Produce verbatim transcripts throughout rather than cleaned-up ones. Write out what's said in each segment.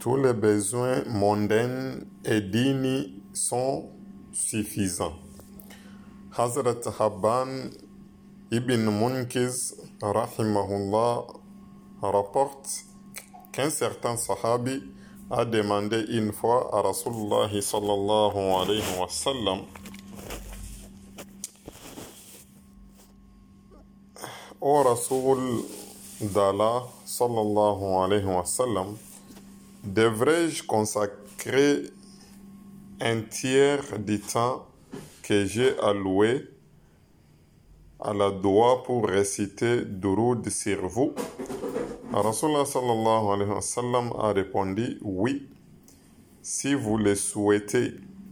tous les besoins mondains et dînis sont suffisants. Hazrat Habban ibn Munkiz, rahimahullah, rapporte qu'un certain sahabi a demandé une fois à Rasulullah sallallahu alayhi wa sallam: Ô Rasoul d'Allah sallallahu alayhi wa sallam, devrais-je consacrer un tiers du temps que j'ai alloué à la doua pour réciter Duroud sur vous? Rasulullah sallallahu alayhi wa sallam a répondu: oui, si vous le souhaitez.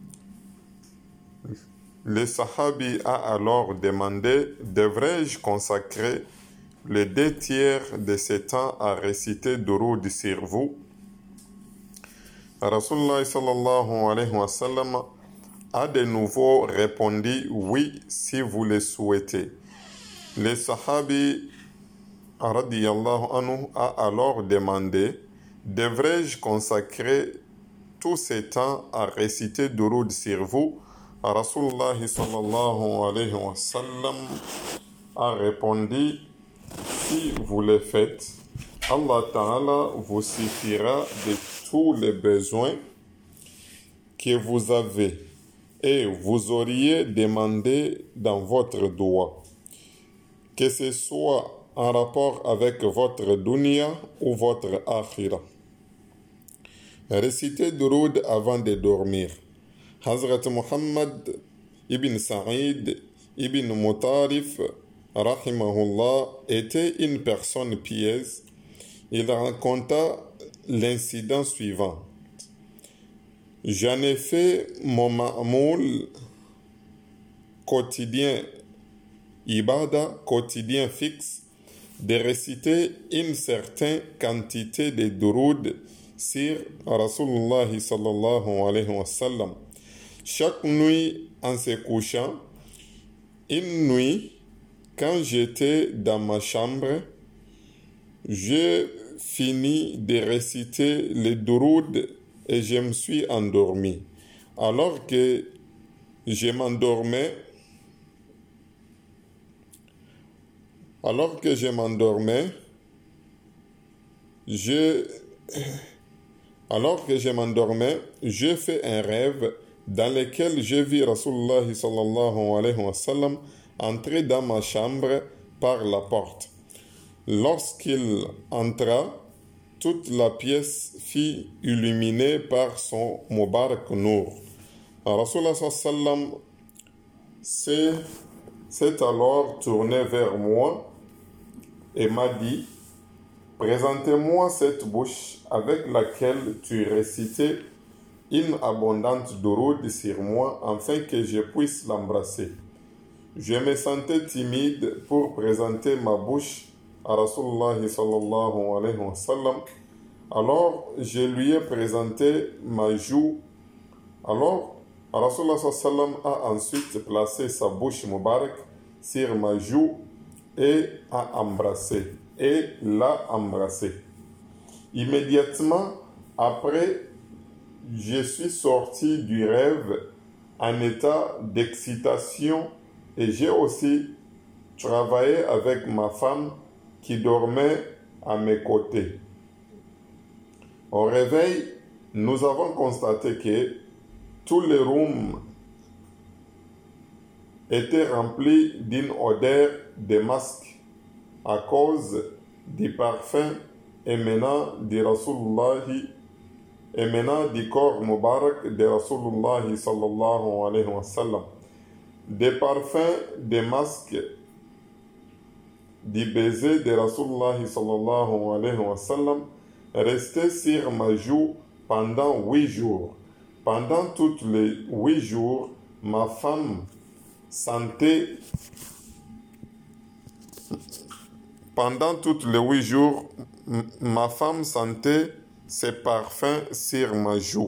Le sahabi a alors demandé: devrais-je consacrer les deux tiers de ce temps à réciter Duroud sur vous? Rasulullah sallallahu alayhi wa sallam a de nouveau répondu: oui, si vous le souhaitez. Le sahabi radiyallahu anhu a alors demandé: devrais-je consacrer tout ce temps à réciter Duroud sur vous? Rasulullah sallallahu alayhi wa sallam a répondu: si vous le faites, Allah Ta'ala vous suffira de tous les besoins que vous avez et vous auriez demandé dans votre doua, que ce soit en rapport avec votre dunya ou votre akhira. Récitez Duroud avant de dormir. Hazrat Muhammad ibn Sa'id ibn Mutarif, rahimahullah, était une personne pieuse. Il raconta l'incident suivant: j'en ai fait mon ma'moul quotidien, ibada quotidien fixe, de réciter une certaine quantité de Duroud sur Rasulullah sallallahu alayhi wa sallam. Chaque nuit en se couchant, une nuit, quand j'étais dans ma chambre, j'ai fini de réciter le Duroud et je me suis endormi. Alors que je m'endormais, alors que je m'endormais, je, alors que je m'endormais, j'ai fait un rêve dans lequel j'ai vu Rasulullah sallallahu alayhi wa sallam entrer dans ma chambre par la porte. Lorsqu'il entra, toute la pièce fut illuminée par son Mubarak Nour. Rasulullah sallam s'est, s'est alors tourné vers moi et m'a dit: présentez-moi cette bouche avec laquelle tu récitais une abondante Duroud sur moi, afin que je puisse l'embrasser. Je me sentais timide pour présenter ma bouche à Rasulullah sallallahu alayhi wa sallam. Alors je lui ai présenté ma joue. Alors Rasulullah sallallahu a ensuite placé sa bouche Mubarak sur ma joue et a embrassé, et l'a embrassé. Immédiatement après, je suis sorti du rêve en état d'excitation et j'ai aussi travaillé avec ma femme qui dormait à mes côtés. Au réveil, nous avons constaté que tous les rooms étaient remplis d'une odeur de masque à cause du parfum émanant de Rasulullah, émanant du corps Mubarak de Rasulullah sallallahu alayhi wa sallam. Des parfums, des masques, du baiser de Rasulullah sallallahu alayhi wa sallam restaient sur ma joue pendant huit jours. Pendant tous les huit jours, ma femme sentait pendant tous les huit jours, ma femme sentait ces parfums sur ma joue.